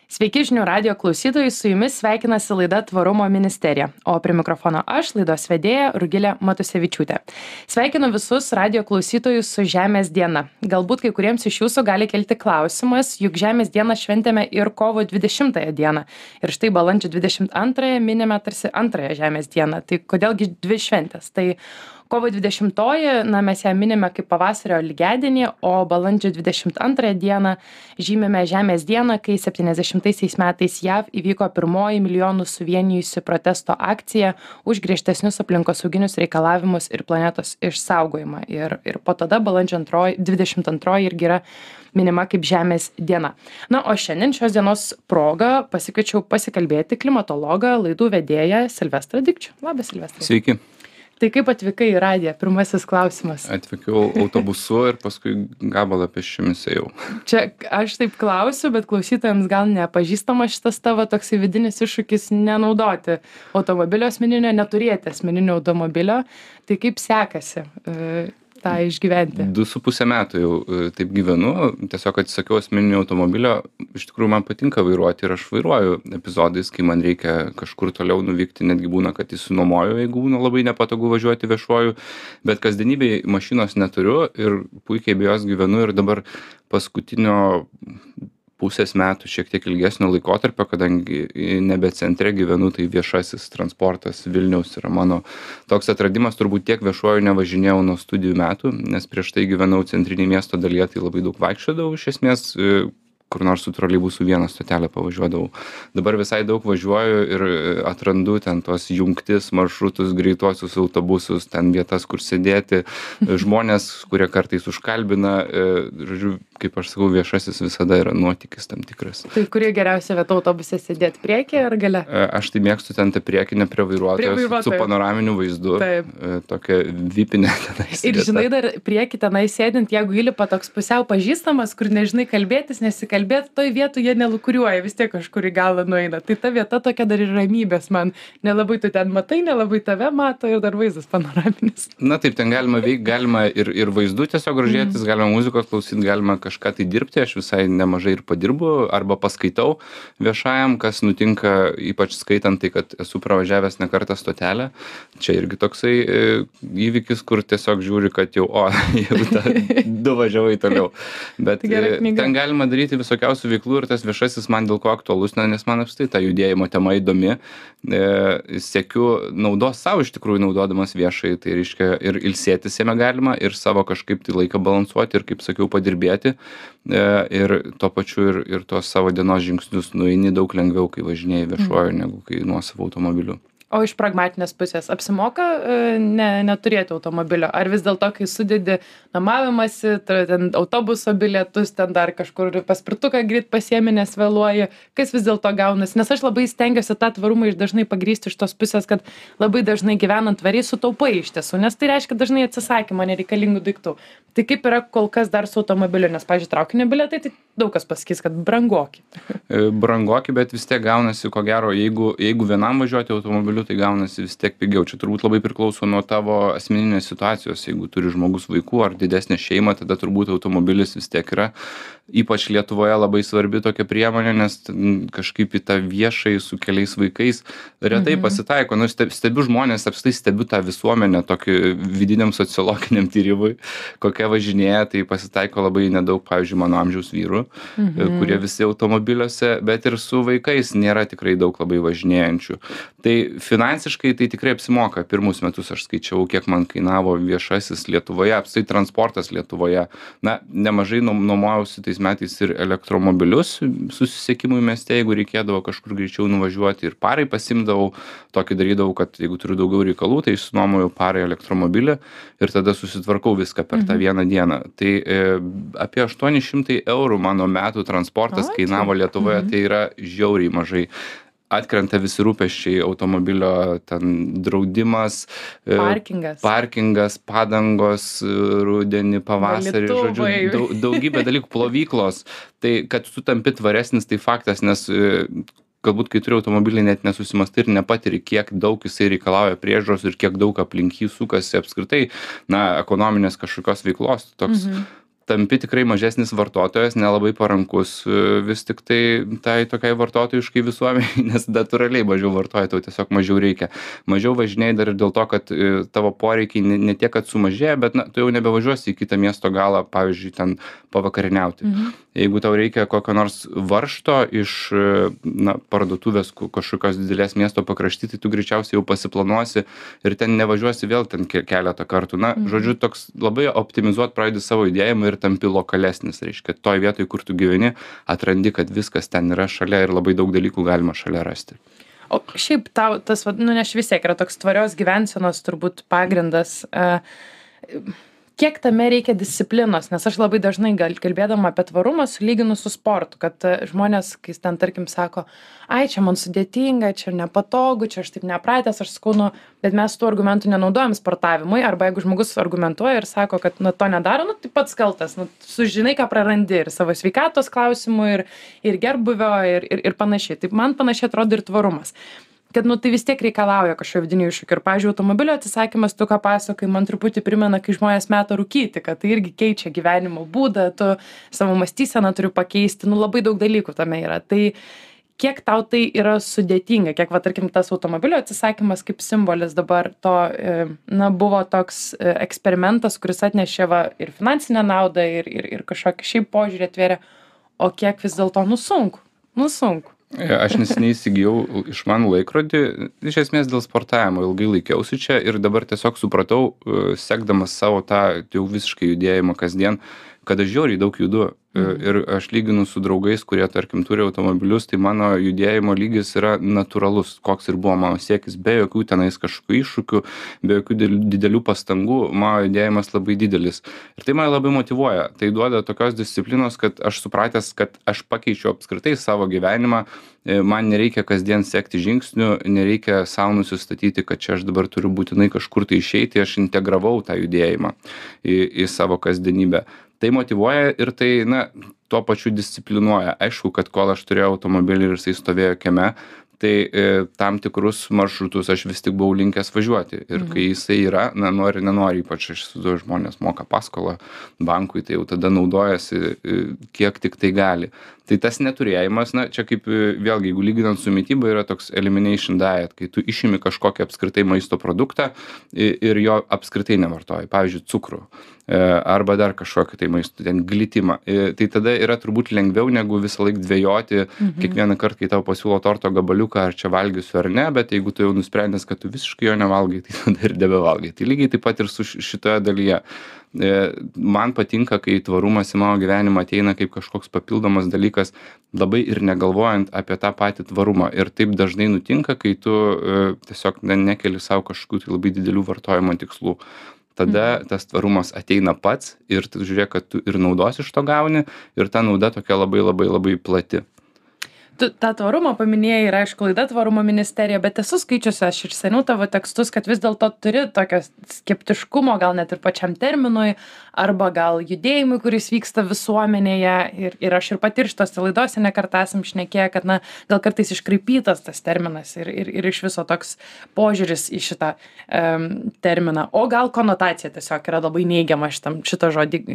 Sveiki žinių radijo klausytojai, su jumis sveikinasi laida Tvarumo ministerija, o prie mikrofono aš, laidos vedėja Rugilė Matusevičiūtė. Sveikinu visus radijo klausytojus su Žemės diena. Galbūt kai kuriems iš jūsų gali kelti klausimas, juk Žemės dieną šventėme ir kovo 20 dieną. Ir štai balandžio 22 minime tarsi antrąją Žemės dieną. Tai kodėlgi dvi šventės? Tai kovo 20-oji, mes ją minime kaip pavasario lygiadienį, o balandžio 22 dieną žymime Žemės dieną, kai 70 metais JAV įvyko pirmoji milijonų suvienijusi protesto akcija už griežtesnius aplinkosauginius reikalavimus ir planetos išsaugojimą. Ir po tada balandžio 22 irgi yra minima kaip Žemės diena. Na, o šiandien šios dienos proga pasikviečiau pasikalbėti klimatologą, laidų vedėją Silvestrą Dikčių. Labas, Silvestrai. Sveiki. Tai kaip atvykai į radiją? Pirmasis klausimas. Atvykau autobusu ir paskui gabalą pėsčiomis ėjau. Čia aš taip klausiu, bet klausytojams gal nepažįstama šitas tavo toksai vidinis iššūkis nenaudoti automobilio asmeninio, neturėti asmeninio automobilio. Tai kaip sekasi tą išgyventi? 2,5 metų jau taip gyvenu, tiesiog atsisakiau asmeninio automobilio. Iš tikrųjų man patinka vairuoti ir aš vairuoju epizodais, kai man reikia kažkur toliau nuvykti, netgi būna, kad įsinuomoju, jeigu būna labai nepatogu važiuoti viešuoju, bet kasdienybėj mašinos neturiu ir puikiai be jos gyvenu ir dabar paskutinio pusės metų, šiek tiek ilgesnio laikotarpio, kadangi nebe centre gyvenu, tai viešasis transportas Vilniaus yra mano toks atradimas, turbūt tiek viešuoju nevažinėjau nuo studijų metų, nes prieš tai gyvenau centrinėje miesto dalyje, tai labai daug vaikščiodavau iš esmės, kur nors su troleibusu vieną stotelę pavažiuodavau. Dabar visai daug važiuoju ir atrandu ten tos jungtis, maršrutus, greituosius autobusus, ten vietas, kur sėdėti, žmonės, kurie kartais užkalbina, žodžiu, kaip aš sakau, viešasis visada yra nuotykis tam tikras. Tai kuri geriausia vieta autobuse sėdėti, priekį ar gale? Aš tai mėgstu ten tą priekinę prie vairuotojos su panoraminiu vaizdu. Taip. Tokia vipinė tenai sėdėta. Ir žinai, dar priekį tenai sėdint, jeigu įlipa toks pusiau pažįstamas, kur nežinai kalbėtis, nesikalbėti, toj vietų jie nelukuriuoja, vis tiek kažkur į galą nueina. Tai ta vieta tokia dar ir ramybės man. Nelabai tu ten matai, nelabai tave mato ir dar vaizdas panoraminis. Na taip, ten galima veikti, galima ir vaizdu tiesiog grožėtis, galima muzikos klausyti, galima kažką tai dirbti. Aš visai nemažai ir padirbu arba paskaitau viešajam, kas nutinka, ypač skaitant tai, kad esu pravažiavęs ne kartą stotelę. Čia irgi toksai įvykis, kur tiesiog žiūri, kad jau du važiavai toliau. Bet ten galima daryti visokiausių veiklų ir tas viešasis man dėl ko aktualus, nes man apstai ta judėjimo tema įdomi. Siekiu naudos savo iš tikrųjų naudodamas viešai, tai reiškia ir ilsėtis jame galima, ir savo kažkaip tai laiką balansuoti, ir kaip sakiau, padirbėti. Ir tuo pačiu ir tuos savo dienos žingsnius nueini daug lengviau, kai važinėjai viešuoju, negu kai nuosavu automobiliu. O iš pragmatinės pusės apsimoka neturėti automobilio? Ar vis dėlto, kai sudedi namavimąsi, ten autobuso bilietus, ten dar kažkur paspirtuką greit pasiemi, nes vėluoji, kas vis dėlto gaunasi? Nes aš labai stengiuosi tą tvarumą dažnai pagrįsti iš tos pusės, kad labai dažnai gyvenant tvariai sutaupai iš tiesų, nes tai reiškia dažnai atsisakymą nereikalingų daiktų. Tai kaip yra kol kas dar su automobiliu? Nes, pavyzdžiui, traukinio bilietai, tai daug kas pasakys, kad brangoki. Brangoki, bet vis tiek gaunasi, ko gero, jeigu vienam važiuoti automobiliu, tai gaunasi vis tiek pigiau. Čia turbūt labai priklauso nuo tavo asmeninės situacijos. Jeigu turi žmogus vaikų ar didesnę šeimą, tada turbūt automobilis vis tiek yra, ypač Lietuvoje, labai svarbi tokia priemonė, nes kažkaip į tą viešai su keliais vaikais retai pasitaiko. Nu, stebiu žmonės, apstai stebiu tą visuomenę tokį vidiniam sociologiniam tyrimui, kokia važinėja, tai pasitaiko labai nedaug, pavyzdžiui, mano amžiaus vyrų, kurie visi automobiliuose, bet ir su vaikais nėra tikrai daug labai važinėjančių. Tai finansiškai tai tikrai apsimoka. Pirmus metus aš skaičiau, kiek man kainavo viešasis Lietuvoje, apstai transportas Lietuvoje. Na, nemažai nuomojausi tais metais ir elektromobilius susisiekimui mieste, jeigu reikėdavo kažkur greičiau nuvažiuoti, ir parai pasimdavau, tokį darydavau, kad jeigu turiu daugiau reikalų, tai išsinuomoju parai elektromobilį ir tada susitvarkau viską per tą vieną dieną. Tai apie 800 eurų mano metų transportas kainavo Lietuvoje, tai yra žiauriai mažai. Atkrenta visi rūpesčiai, automobilio ten draudimas, parkingas, padangos, rudenį, pavasarį, žodžiu, daugybė dalykų, plovyklos. Tai kad tu tampi tvaresnis, tai faktas, nes galbūt kai turi automobilį net nesusimastai ir nepatiri, kiek daug jisai reikalauja priežiūros ir kiek daug aplink jį sukasi apskritai, na, ekonominės kažkokios veiklos. Toks tampi tikrai mažesnis vartotojas, nelabai parankus vis tik tai tokiai vartotojiškai visuomeniai, nes natūraliai mažiau vartoji, tau tiesiog mažiau reikia. Mažiau važinėjai dar ir dėl to, kad tavo poreikiai ne tiek, kad sumažėja, bet tu jau nebevažiuosi į kitą miesto galą, pavyzdžiui, ten pavakarieniauti. Jeigu tau reikia kokio nors varžto iš parduotuvės kažkokios didelės miesto pakrašty, tai tu greičiausiai jau pasiplanuosi ir ten nevažiuosi vėl ten keletą kartų. Žodžiu, toks labai optimizuot pradedi savo judėjimą ir tampi lokalesnis. Reiškia, toj vietoj, kur tu gyveni, atrandi, kad viskas ten yra šalia ir labai daug dalykų galima šalia rasti. O šiaip tau tas, nes vis tiek yra toks tvarios gyvensenos turbūt pagrindas. Kiek tame reikia disciplinos, nes aš labai dažnai kalbėdama apie tvarumą sulyginu su sportu, kad žmonės, kai ten tarkim sako, ai, čia man sudėtinga, čia nepatogu, čia aš taip nepratęs, aš sakau, bet mes tų argumentų nenaudojam sportavimui, arba jeigu žmogus argumentuoja ir sako, kad to nedaro, tai pats kaltas, sužinai, ką prarandi ir savo sveikatos klausimų, ir gerbuvio, ir panašiai. Taip man panašiai atrodo ir tvarumas. Kad tai vis tiek reikalauja kažkokio vidinių iššūkių. Ir, pavyzdžiui, automobilio atsisakymas, tu ką pasakai, man truputį primena, kai žmonės meta rūkyti, kad tai irgi keičia gyvenimo būdą, tu savo mąstyseną turi pakeisti, labai daug dalykų tame yra. Tai kiek tau tai yra sudėtinga, kiek, tarkim, tas automobilio atsisakymas kaip simbolis dabar to, buvo toks eksperimentas, kuris atnešė ir finansinę naudą, ir kažkokį šiaip požiūrį atvėrė, o kiek vis dėlto sunku. Aš neseniai įsigijau išmanų laikrodį, iš esmės dėl sportavimo, ilgai laikiausi čia ir dabar tiesiog supratau, sekdamas savo tą jau visiškai judėjimą kasdien, kad aš žiauriai daug judu. Ir aš lyginu su draugais, kurie, tarkim, turi automobilius, tai mano judėjimo lygis yra natūralus, koks ir buvo mano siekis, be jokių tenais kažkokių iššūkių, be jokių didelių pastangų, mano judėjimas labai didelis. Ir tai mane labai motyvuoja. Tai duoda tokios disciplinos, kad aš supratęs, kad aš pakeičiu apskritai savo gyvenimą, man nereikia kasdien sekti žingsnių, nereikia savo nusistatyti, kad čia aš dabar turiu būtinai kažkur tai išeiti, aš integravau tą judėjimą į savo kasdienybę. Tai motyvuoja ir tai, tuo pačiu disciplinuoja. Aišku, kad kol aš turėjau automobilį ir jisai stovėjo kieme, tai tam tikrus maršrutus aš vis tik buvau linkęs važiuoti. Ir kai jisai yra, nori, nenori, ypač žmonės moka paskolą bankui, tai jau tada naudojasi kiek tik tai gali. Tai tas neturėjimas, čia kaip vėlgi, jeigu lyginant su mityba, yra toks elimination diet, kai tu išimi kažkokį apskritai maisto produktą ir jo apskritai nevartoji. Pavyzdžiui, cukrų arba dar kažkokį tai maisto, ten glitimą. Tai tada yra turbūt lengviau negu visą laiką dvejoti kiekvieną kartą, kai tau pasiūlo torto gabaliuką, ar čia valgysiu ar ne, bet jeigu tu jau nusprendęs, kad tu visiškai jo nevalgai, tai tada ir nebevalgai. Tai lygiai taip pat ir su šitoje dalyje. Man patinka, kai tvarumas į mano gyvenimą ateina kaip kažkoks papildomas dalykas, labai ir negalvojant apie tą patį tvarumą. Ir taip dažnai nutinka, kai tu tiesiog nekeli savo kažkokių tai labai didelių vartojimo tikslų. Tada tas tvarumas ateina pats ir tu žiūrėk, kad tu ir naudos iš to gauni ir ta nauda tokia labai labai labai plati. Tu tą tvarumą paminėjai ir aišku, laida Tvarumo ministerija, bet esu skaičiusi aš ir seniau tavo tekstus, kad vis dėlto turi tokio skeptiškumo, gal net ir pačiam terminui, arba gal judėjimui, kuris vyksta visuomenėje. Ir aš ir pati ir šitose laidose ne kartą esam šnekėję, kad gal kartais iškraipytas tas terminas ir iš viso toks požiūris į šitą terminą. O gal konotacija tiesiog yra labai neigiama šito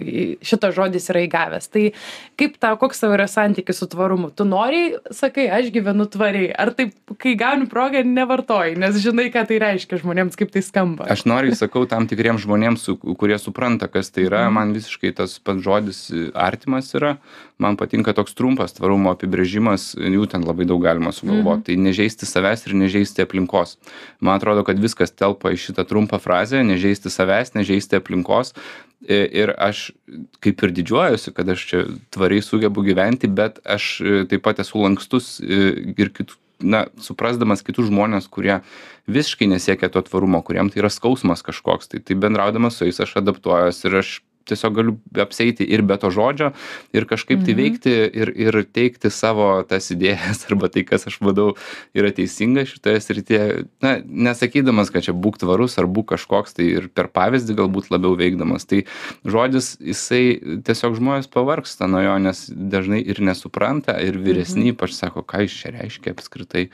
žodis yra įgavęs. Tai kaip tau, koks tavo yra santykis su tvarumu? Tu nori, sakai, aš gyvenu tvariai. Ar taip, kai gauni progą, nevartoji, nes žinai, ką tai reiškia žmonėms, kaip tai skamba? Aš noriu sakau tam tikriems žmonėms, kurie supranta, kas tai yra. Man visiškai tas pats žodis artimas yra. Man patinka toks trumpas tvarumo apibrėžimas, jų ten labai daug galima sugalvoti. Tai nežeisti savęs ir nežeisti aplinkos. Man atrodo, kad viskas telpa į šitą trumpą frazę, nežeisti savęs, nežeisti aplinkos. Ir aš kaip ir didžiuojuosi, kad aš čia tvariai sugebu gyventi, bet aš taip pat esu lankstus ir suprasdamas kitus žmonės, kurie visiškai nesiekia to tvarumo, kuriem tai yra skausmas kažkoks. Tai bendraudamas su jais aš adaptuojuosi ir aš tiesiog galiu apsieiti ir be to žodžio ir kažkaip tai veikti ir teikti savo tas idėjas arba tai, kas aš vadau yra teisinga šitoje srityje. Nesakydamas, kad čia būk tvarus ar būk kažkoks, tai ir per pavyzdį galbūt labiau veikdamas. Tai žodis, jisai tiesiog žmonės pavargsta nuo jo, nes dažnai ir nesupranta ir vyresni ypač sako, ką jis čia reiškia apskritai.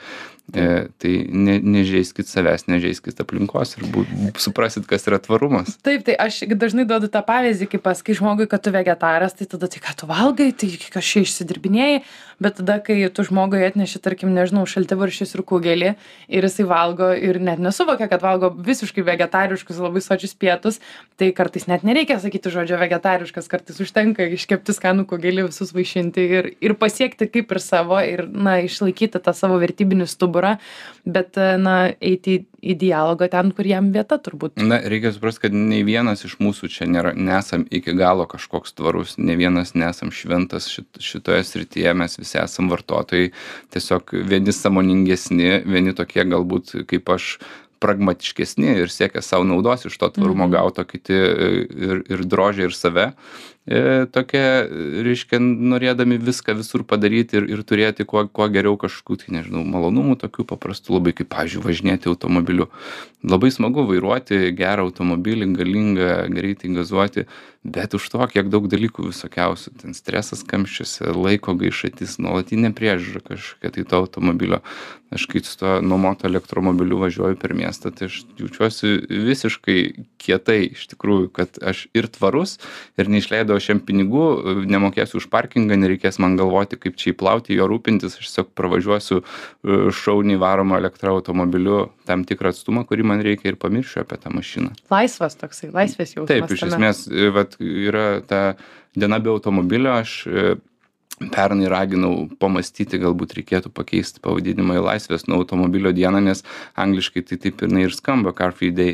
Tai nežeiskit savęs, nežeiskit aplinkos ir suprasit, kas yra tvarumas. Taip, tai aš dažnai duodu tą pavyzdį, kai pasakai žmogui, kad tu vegetaras, tai tada tai ką tu valgai, tai kažkaip išsidirbinėjai, bet tada, kai tu žmogui atneši, tarkim, nežinau, šaltibarščius ir kugelį ir jisai valgo ir net nesuvokia, kad valgo visiškai vegetariškus, labai sočius pietus, tai kartais net nereikia sakyti žodžio vegetariškas, kartais užtenka iškepti skanų kugelį, visus vaišinti ir pasiekti kaip ir savo ir, na, išlaikyti tą savo vertybinį stuburą, bet, na, eiti į dialogą ten, kur jam vieta turbūt. Na, reikia suprasti, kad nei vienas iš mūsų čia nesam iki galo kažkoks tvarus, nei vienas nesam šventas šitoje srityje, mes visi esam vartotojai, tiesiog vieni sąmoningesni, vieni tokie galbūt kaip aš pragmatiškesni ir siekia savo naudos iš to tvarumo gauto, kiti ir drožia ir save. Tokie, reiškia, norėdami viską visur padaryti ir turėti kuo geriau kažkokių, tai nežinau, malonumų tokių paprastų labai, kaip, pavyzdžiui, važinėti automobiliu. Labai smagu vairuoti gerą automobilį, galingą, greitai gazuoti, bet už to kiek daug dalykų visokiausių. Ten stresas kamščiuose, laiko gaišatis, nuolatinė priežiūra kažkokia tai to automobilio. Aš kai su to nuomoto elektromobiliu važiuoju per miestą, tai aš jaučiuosi visiškai kietai iš tikrųjų, kad aš ir tvarus, ir neišleidau šiam pinigų, nemokėsiu už parkingą, nereikės man galvoti, kaip čia įplauti, jo rūpintis, aš tiesiog pravažiuosiu šauniai varomą elektroautomobiliu tam tikrą atstumą, kurį man reikia ir pamiršiu apie tą mašiną. Laisvas toksai, laisvės jausmas. Taip, iš esmės, vat, yra ta diena be automobilio, aš pernai raginau pamastyti, galbūt reikėtų pakeisti pavadinimą į laisvės nuo automobilio dieną, nes angliškai tai taip ir skamba Car Free Day,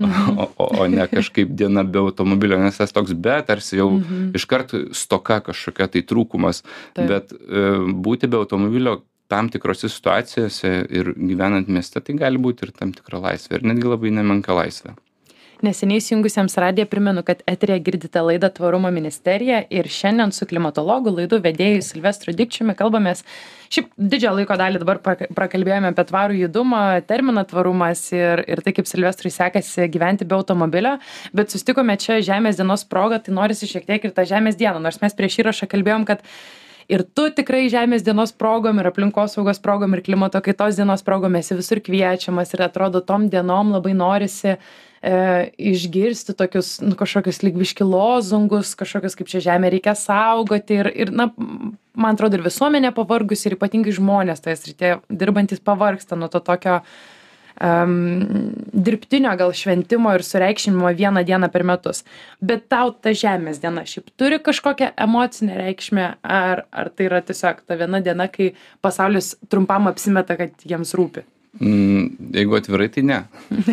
o ne kažkaip diena be automobilio, nes tas toks tarsi jau iškart stoka kažkokia tai trūkumas, bet būti be automobilio tam tikrose situacijose ir gyvenant mieste, tai gali būti ir tam tikra laisvė, ir netgi labai nemenka laisvė. Neseniai įsijungusiems radiją primenu, kad eteryje girdite laidą Tvarumo ministerija ir šiandien su klimatologu laidų vedėju Silvestru Dikčiumi kalbamės. Šiaip didžiąją laiko dalį dabar prakalbėjome apie tvarų judumą, terminą tvarumas ir tai, kaip Silvestrui sekasi gyventi be automobilio, bet sustikome čia Žemės dienos proga, tai norisi šiek tiek ir tą Žemės dieną, nors mes prieš įrašą kalbėjom, kad ir tu tikrai Žemės dienos progom ir aplinkosaugos progom ir klimato kaitos dienos progom esi visur kviečiamas ir atrodo tom dienom labai norisi išgirsti tokius kažkokius lyg biški lozungus, kažkokius kaip čia žemę reikia saugoti ir na, man atrodo ir visuomenė pavargus ir ypatingai žmonės toje srityje dirbantis pavargsta nuo to tokio dirbtinio gal šventimo ir sureikšminimo vieną dieną per metus. Bet tau ta Žemės diena šiaip turi kažkokią emocinę reikšmę ar tai yra tiesiog ta viena diena, kai pasaulis trumpam apsimeta, kad jiems rūpi? Jeigu atvirai, tai ne.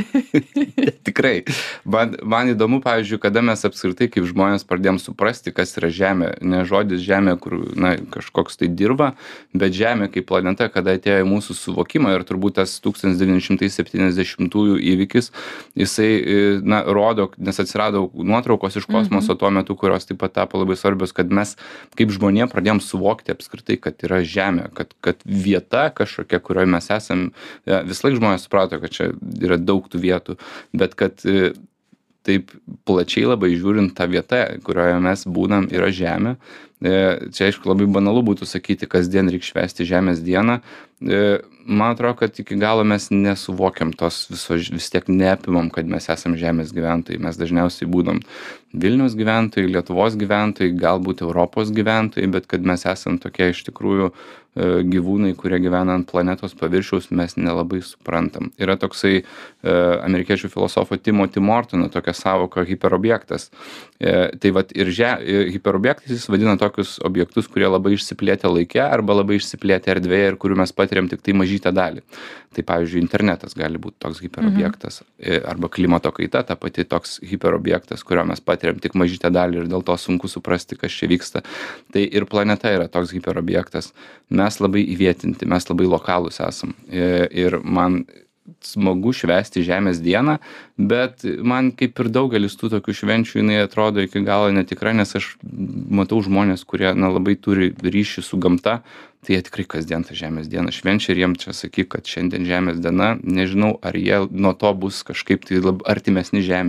Tikrai. Man įdomu, pavyzdžiui, kada mes apskritai kaip žmonės pradėjom suprasti, kas yra Žemė. Ne žodis Žemė, kur kažkoks tai dirba, bet Žemė kaip planeta, kada atėjo į mūsų suvokimą ir turbūt tas 1970-ųjų įvykis, jisai rodo, nes atsirado nuotraukos iš kosmoso tuo metu, kurios taip pat tapo labai svarbios, kad mes kaip žmonė pradėjom suvokti apskritai, kad yra Žemė, kad vieta kažkokia, kurioje mes esam. Vis laik žmonės suprato, kad čia yra daug tų vietų, bet kad taip plačiai labai žiūrint tą vietą, kurioje mes būnam, yra Žemė. Čia, aišku, labai banalu būtų sakyti, kasdien reikia švęsti Žemės dieną. Man atrodo, kad iki galo mes nesuvokiam tos vis tiek neapimam, kad mes esam Žemės gyventojai. Mes dažniausiai būdam Vilniaus gyventojai, Lietuvos gyventojai, galbūt Europos gyventojai, bet kad mes esam tokie iš tikrųjų gyvūnai, kurie gyvena ant planetos paviršiaus, mes nelabai suprantam. Yra toksai amerikiečių filosofo Timothy Mortono tokia sąvoka hiperobjektas. Tai vat ir hiperobjektais jis vadina tokius objektus, kurie labai išsiplėtę laike arba labai išsiplėtę erdvėje ir kurių mes patiriam tik tai mažytę dalį. Tai pavyzdžiui, internetas gali būti toks hiperobjektas arba klimato kaita, ta pati toks hiperobjektas, kurio mes patiriam tik mažytę dalį ir dėl to sunku suprasti, kas čia vyksta. Tai ir planeta yra toks hiperobjektas. Mes labai įvietinti, mes labai lokalūs esam. Ir man smagu švęsti Žemės dieną, bet man kaip ir daugelis tų tokių švenčių jinai atrodo iki galo netikra, nes aš matau žmonės, kurie labai turi ryšį su gamta, tai jie tikrai kasdien tą Žemės dieną švenčia ir jiem čia sakyk, kad šiandien Žemės diena, nežinau, ar jie nuo to bus kažkaip tai artimesni Žemei.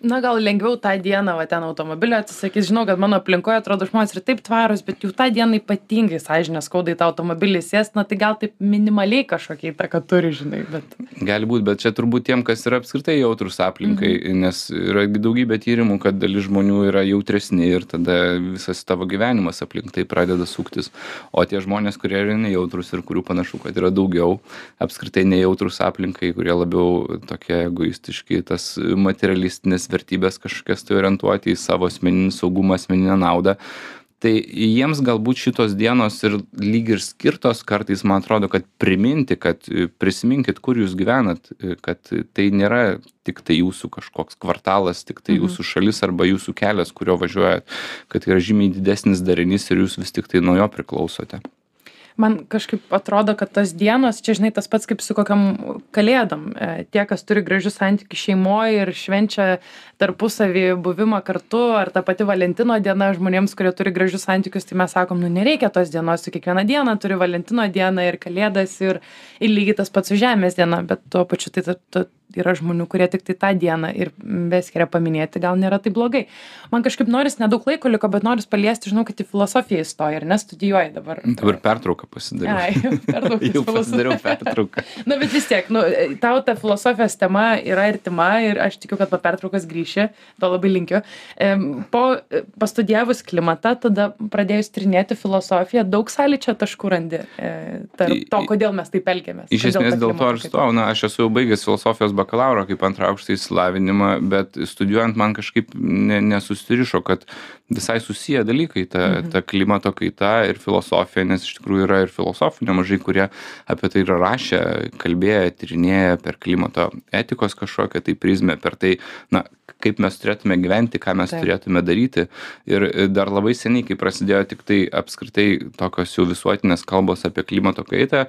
Na, gal lengviau tą dieną va ten automobilio atsisakys. Žinau, kad mano aplinkoje atrodo žmonės ir taip tvarus, bet jau tą dieną ypatingai sąžinė skauda į tą automobilį sėst, na tai gal taip minimaliai kažkokia įtaka turi, žinai, bet... Gali būt, bet čia turbūt tiem, kas yra apskritai jautrus aplinkai, nes yra daugybė tyrimų, kad dalis žmonių yra jautresni ir tada visas tavo gyvenimas aplink tai pradeda suktis. O tie žmonės, kurie yra nejautrus ir kurių panašu, kad yra daugiau, apskritai nejautrus aplinkai, kurie labiau tokie egoistiški, tas materialistinės vertybės kažkokias tai orientuoti į savo asmeninį saugumą, asmeninę naudą. Tai jiems galbūt šitos dienos ir lyg ir skirtos kartais, man atrodo, kad priminti, kad prisiminkit, kur jūs gyvenat, kad tai nėra tik tai jūsų kažkoks kvartalas, tik tai jūsų šalis arba jūsų kelias, kurio važiuojat, kad yra žymiai didesnis darinys ir jūs vis tik tai nuo jo priklausote. Man kažkaip atrodo, kad tos dienos, čia žinai, tas pats kaip su kokiam kalėdom. Tie, kas turi gražius santykius šeimoje ir švenčia tarpusavį buvimą kartu, ar ta pati Valentino diena žmonėms, kurie turi gražius santykius, tai mes sakom, nu nereikia tos dienos, su kiekvieną dieną turi Valentino dieną ir kalėdas ir lygiai tas pats su Žemės diena, bet tuo pačiu tai yra žmonių, kurie tik tai tą dieną ir beskiria paminėti, gal nėra tai blogai. Man kažkaip noris, nedaug laiko liko, bet noris paliesti, žinau, kad į filosofiją įstoji ir nestudijuoji dabar. Dabar pertrauką pasidariau. Jau pasidariau pertrauką. Na, bet vis tiek, tau ta filosofijos tema yra artima ir aš tikiu, kad po pertraukos grįši, to labai linkiu. Pastudijavus klimatą, tada pradėjus tyrinėti filosofiją, daug sąlyčio taškų randi tarp to, kodėl mes taip elgiamės. Iš esmės dėl to ir stojau, aš esu jau baigęs filosofijos bakalauro kaip antrą aukštą išsilavinimą, bet studijuojant man kažkaip nesusirišo, kad visai susiję dalykai, ta klimato kaita ir filosofija, nes iš tikrųjų yra ir filosofų nemažai, kurie apie tai yra rašę, kalbėję, tyrinėję per klimato etikos kažkokią tai prizmę, per tai, kaip mes turėtume gyventi, ką mes turėtume daryti. Ir dar labai seniai, kai prasidėjo tik tai apskritai tokios jau visuotinės kalbos apie klimato kaitą,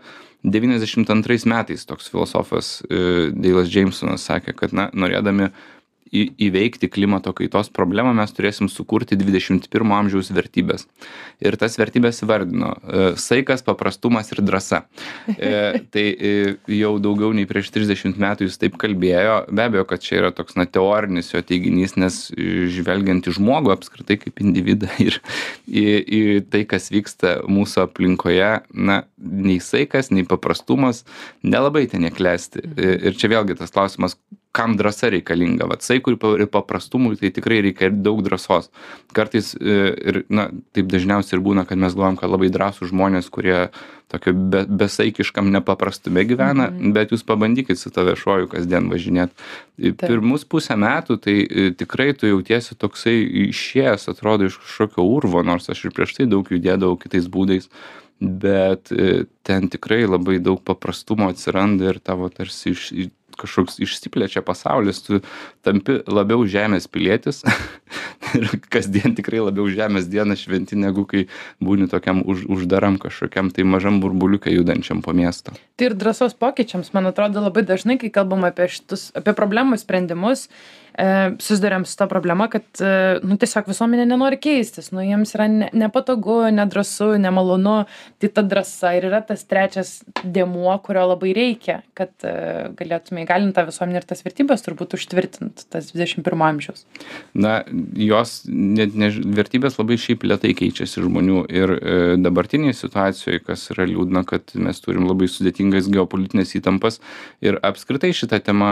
92 metais toks filosofas Deilas Jamesonas sakė, kad norėdami įveikti klimato kaitos problemą, mes turėsim sukurti 21 amžiaus vertybės. Ir tas vertybės vardino saikas, paprastumas ir drąsa. Tai jau daugiau nei prieš 30 metų jis taip kalbėjo. Be abejo, kad čia yra toks teorinis jo teiginys, nes žvelgiant į žmogų apskritai kaip individą ir į tai, kas vyksta mūsų aplinkoje, nei saikas, nei paprastumas nelabai ten neklesti. Ir čia vėlgi tas klausimas, kam drąsa reikalinga. Vat saikui ir paprastumui tai tikrai reikia ir daug drąsos. Kartais ir taip dažniausiai ir būna, kad mes galvojam, kad labai drąsūs žmonės, kurie tokio besaikiškam nepaprastume gyvena, bet jūs pabandykit su to viešuoju kasdien važinėt. Pirmus pusę metų tai tikrai tu jautiesi toksai išėjęs, atrodo, iš kažkokio urvo, nors aš ir prieš tai daug judėdavau kitais būdais, bet ten tikrai labai daug paprastumo atsiranda ir tavo tarsi kažkoks išsiplečia pasaulis, tu tampi labiau žemės pilietis ir kasdien tikrai labiau žemės dieną šventi, negu kai būni tokiam uždaram kažkokiam tai mažam burbuliukai judančiam po miestą. Tai ir drąsos pokyčiams, man atrodo, labai dažnai, kai kalbam apie problemų sprendimus, susiduriam su ta problema, kad tiesiog visuomenė nenori keistis, jiems yra nepatogu, nedrąsu, nemalonu, tai ta drąsa ir yra tas trečias dėmuo, kurio labai reikia, kad galėtume įgalinti tą visuomenę ir tas vertybės turbūt užtvirtinti, tas 21 amžiaus. Jos vertybės labai šiaip lėtai keičiasi žmonių ir dabartinėje situacijoje, kas yra liūdna, kad mes turim labai sudėtingas geopolitinės įtampas ir apskritai šitą temą,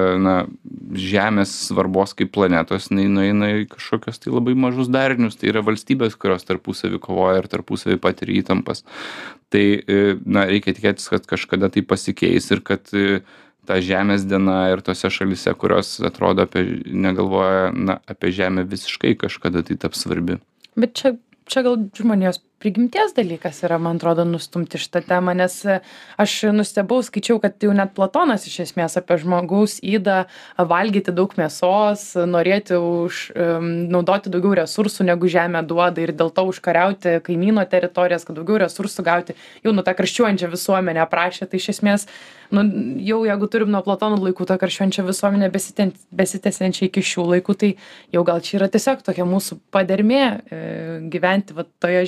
žemės svarbos kaip planetos, nueina į kažkokios tai labai mažus darinius, tai yra valstybės, kurios tarpusavį kovoja ir tarpusavį patiria įtampas. Tai, reikia tikėtis, kad kažkada tai pasikeis ir kad ta žemės diena ir tose šalyse, kurios atrodo negalvoja apie žemę visiškai kažkada tai taps svarbi. Bet čia gal žmonijos prigimties dalykas yra, man atrodo, nustumti šitą temą, nes aš nustebau, skaičiau, kad jau net Platonas iš esmės apie žmogaus ydą valgyti daug mėsos, norėti naudoti daugiau resursų, negu žemė duoda ir dėl to užkariauti kaimyno teritorijas, kad daugiau resursų gauti, jau tą karščiuojančią visuomenę aprašė, tai iš esmės, jau jeigu turim nuo Platono laikų tą karščiuojančią visuomenę besitęsiančią iki šių laikų, tai jau gal čia yra tiesiog tokia mūsų padermė gyventi toje žemėje,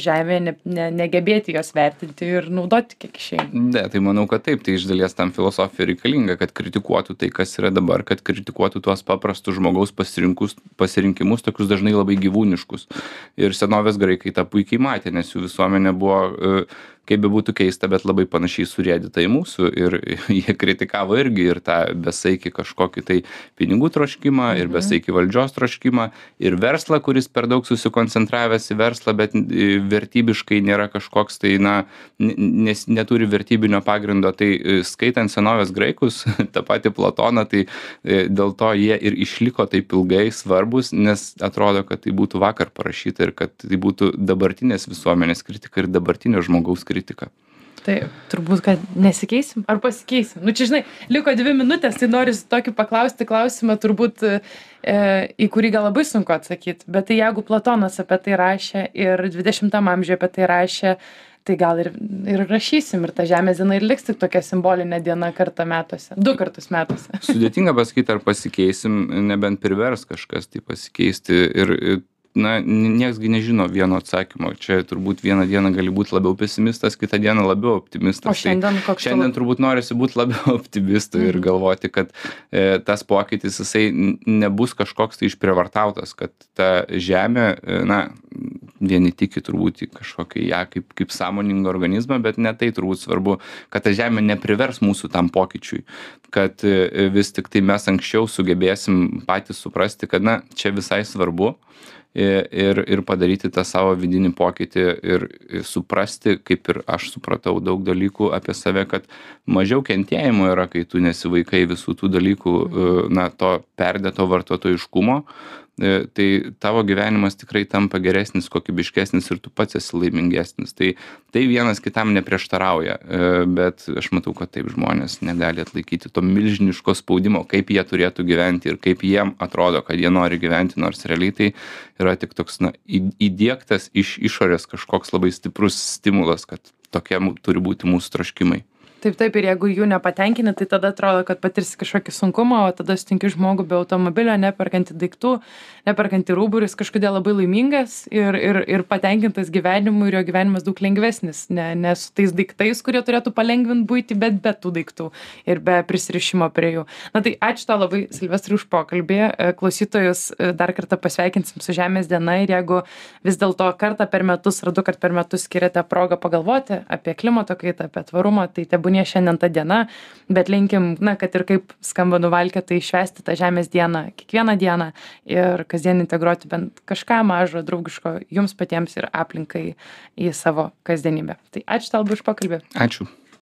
negebėti jos vertinti ir naudoti kiek išeina. Ne, tai manau, kad taip, tai iš dalies tam filosofija reikalinga, kad kritikuotų tai, kas yra dabar, kad kritikuotų tuos paprastus žmogaus pasirinkimus, tokius dažnai labai gyvūniškus. Ir senovės graikai tą puikiai matė, nes jų visuomenė buvo, kaip bebūtų keista, bet labai panašiai surėdyta į mūsų ir jie kritikavo irgi ir tą besaikį kažkokį tai pinigų troškimą ir besaikį valdžios troškimą ir verslą, kuris per daug susikoncentravęs į verslą, bet vertybiškai nėra kažkoks tai, nes neturi vertybinio pagrindo. Tai skaitant senovės graikus, tą patį Platoną, tai dėl to jie ir išliko taip ilgai svarbus, nes atrodo, kad tai būtų vakar parašyta ir kad tai būtų dabartinės visuomenės kritika ir dabartinio žmogaus kritika. Tai turbūt, kad nesikeisim ar pasikeisim. Nu, čia, žinai, liko 2 minutės, tai noriu tokį paklausti klausimą, turbūt į kurį gal labai sunku atsakyti. Bet tai jeigu Platonas apie tai rašė ir 20-am amžiuje apie tai rašė, tai gal ir rašysim ir ta Žemės diena ir liks tik tokia simbolinė diena kartą metuose, 2 kartus metuose. Sudėtinga pasakyti, ar pasikeisim, nebent privers kažkas tai pasikeisti ir nieks nežino vieno atsakymo. Čia turbūt vieną dieną gali būti labiau pesimistas, kitą dieną labiau optimistas. O šiandien koks? Šiandien turbūt norisi būti labiau optimistu ir galvoti, kad tas pokytis jisai nebus kažkoks tai išprievartautas, kad ta žemė, vieni tiki turbūt į kažkokį ją kaip sąmoningą organizmą, bet ne tai turbūt svarbu, kad ta žemė neprivers mūsų tam pokyčiui, kad vis tik tai mes anksčiau sugebėsim patys suprasti, kad čia visai svarbu ir padaryti tą savo vidinį pokytį ir suprasti, kaip ir aš supratau daug dalykų apie save, kad mažiau kentėjimo yra, kai tu nesivaikai visų tų dalykų, to perdėto vartotojiškumo, tai tavo gyvenimas tikrai tampa geresnis, kokybiškesnis ir tu pats esi laimingesnis. Tai vienas kitam neprieštarauja, bet aš matau, kad taip žmonės negali atlaikyti to milžiniško spaudimo, kaip jie turėtų gyventi ir kaip jiem atrodo, kad jie nori gyventi, nors realiai tai yra tik toks įdiegtas iš išorės kažkoks labai stiprus stimulas, kad tokie turi būti mūsų troškimai. Taip, ir jeigu jų nepatenkini, tai tada atrodo, kad patirsi kažkokį sunkumą, o tada sutinki žmogų be automobilio, neperkanti daiktų, neperkanti rūbų, ir jis kažkodėl labai laimingas ir patenkintas gyvenimu, ir jo gyvenimas daug lengvesnis, ne su tais daiktais, kurie turėtų palengvinti buitį, bet be tų daiktų ir be prisirišimo prie jų. Tai ačiū tau labai, Silvestrai, už pokalbį. Klausytojus dar kartą pasveikinsim su Žemės diena ir jeigu vis dėlto kartą per metus ar 2 kartus per metus skiriate progą pagalvoti apie klimato kaitą, apie tvarumą, tai tebūnie šiandien ta diena, bet linkim, kad ir kaip skamba nuvalkė, tai švęsti tą Žemės dieną kiekvieną dieną ir kasdien integruoti bent kažką mažo, draugiško jums patiems ir aplinkai į savo kasdienybę. Tai ačiū tau už pokalbį. Ačiū.